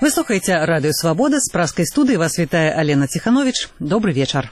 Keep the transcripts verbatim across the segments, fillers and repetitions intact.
Вы слухаете Радио Свобода. С праской студии вас вітае Алена Тиханович. Добрый вечер.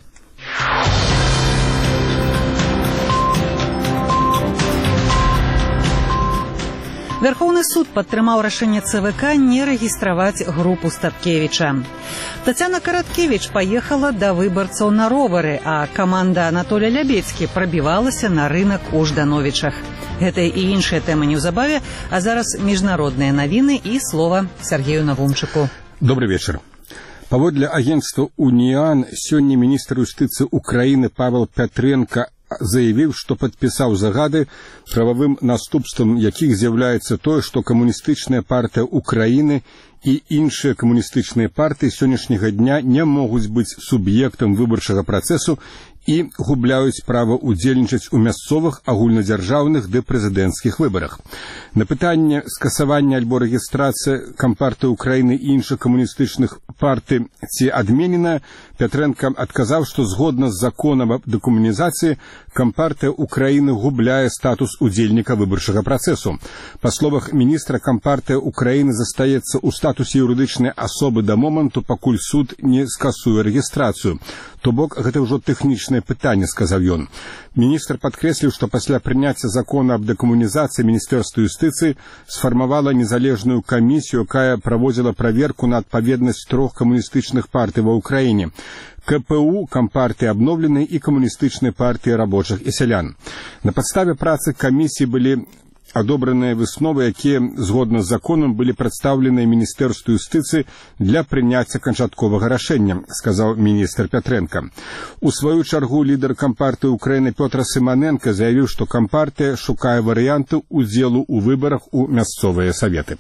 Верховный суд падтрымаў рашэнне ЦВК не рэгістраваць групу Статкевіча. Татьяна Караткевич поехала до выбарцаў на ровары, а команда Анатолия Лябедзькі прабівалася на рынок у Ждановічах. Гэта і іншыя тэмы неўзабаве, а зараз міжнародныя навіны і слова Сергею Навумчыку. Добрый вечер. Паводле агентства «Уніан» сёння міністр юстыцыі Украины Павел Пятренко заявіў, што падпісаў загады, прававым наступствам якіх з'яўляецца тое, што камуністычная партыя Украины і іншыя камуністычныя партыі сённяшняга дня не могуць быць суб'ектам выбарчага працэсу і губляюць права удзельнічаць у мясцовых, агульнадзяржаўных ды прэзідэнцкіх выбарах. На пытанне скасавання альбо рэгістрацыі Кампартыі Украины і іншых камуністычных партый ці адменена, Пятренко адказаў, што згодна з законам аб дэкамунізацыі Кампартыя Украины губляе статус удзельніка выбарчага працэсу. Па словах міністра, Кампартыя Украины застаецца ў статусе юрыдычнай асобы да моманту, пакуль суд не скасуе рэгістрацыю. То бок, гэта ўжо тэхнічнае пытанне, сказаў ён. Міністр падкрэсліў, што пасля прыняцця закона аб дэкамунізацыі Міністэрства юстыцыі сфармавала незалежную камісію, якая праводзіла праверку на адпаведнасць трох камуністычных партый ва ўкраіне. КПУ, Кампартии обновленной и Коммунистичной партии рабочих и сялян. На подставе працы комиссии были адобраныя высновы, якія, згодна з законам, былі прадстаўленыя Міністэрству юстыцыі для прыняцця канчатковага рашэння, сказаў міністр Пятренко. У сваю чаргу лідар Кампартыі Украины Пётр Сыманенко заявіў, што Кампартыя шукае варыянты удзелу ў выбарах у мясцовыя саветы.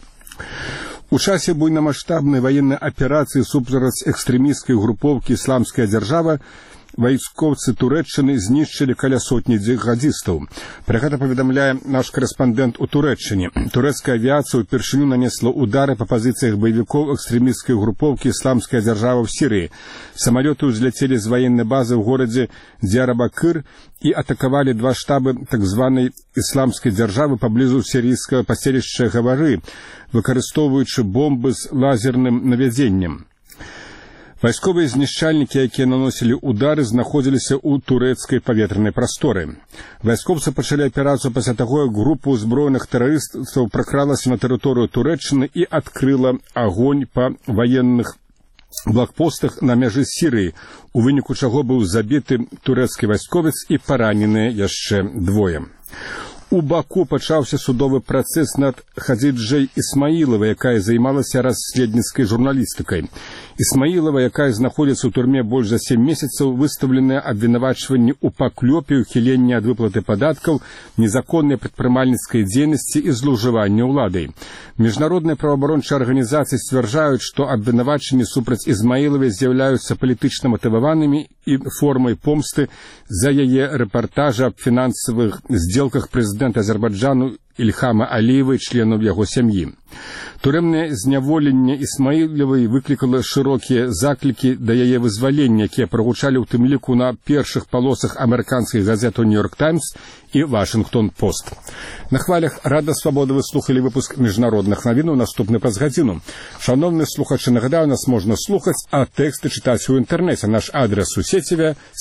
У часе буйнамаштабнай ваеннай аперацыі супраць экстрэмісцкай групоўкі «Ісламская дзяржава» вайскоўцы Турэччыны знішчылі каля сотні джихадзістаў. Пра гэта паведамляе наш корэспандэнт у Турэччыне. Турэцкая авіяцыя ўпершыню нанесла удары па пазіцыях баевікоў экстрэмісцкай групоўкі «Ісламская дзяржава» ў Сірыі. Самалёты ўзляцелі з ваеннай базы ў горадзе Дзярабакыр і атакавалі два штабы так званай «Ісламскай дзяржавы» паблізу сірійскага паселішча Гавары, выкарыстоўваючы бомбы з лазерным навядзеннем. Вайсковыя знішчальнікі, якія наносілі удары, знаходзіліся ў турэцкай паветранай прасторы. Вайскоўцы пачалі аперацыю пасля таго, як група ўзброеных тэрарыстаў пракралася на тэрыторыю Турэччыны і адкрыла агонь па ваенных блокпостах на мяжы Сірыі, у выніку чаго быў забіты турэцкі вайсковец і параненыя яшчэ двое. У Баку пачаўся судовы працэс над Хадзіджай Ісмаілавай, якая займалася расследніцкай журналістыкай. Ісмаілава, якая знаходзіцца ў турме больш за сем месяцаў, выстаўленыя абвінавачванні ў паклёпе, ухіленні ад выплаты падаткаў, незаконнай прадпрымальніцкай дзейнасці і злоўжывання ўладай. Міжнародныя праваабарончыя арганізацыі сцвярджаюць, што абвінавачанні супраць Ізмаілавай з'яўляюцца палітычна матываванымі і формай помсты за яе рэпартажы аб фінансавых здзелках прэзідэнта Азербайджану Ільхама Аліева і членаў яго сям'і. Турэмнае зняволенне Ісмаілавай выклікала шырокія заклікі да яе вызвалення, якія прагучалі ў тым ліку на першых палосах амерыканскіх газетаў «Нью-Йорк Таймс» і «Вашынгтон-Пост». На хвалях Рада Свабоды вы слухалі выпуск міжнародных навінаў, наступны праз гадзіну. Шановныя слухачы, нагадаю, нас можна слухаць, а тэксты чытаць у інтэрнэце. Наш адрес у сеціве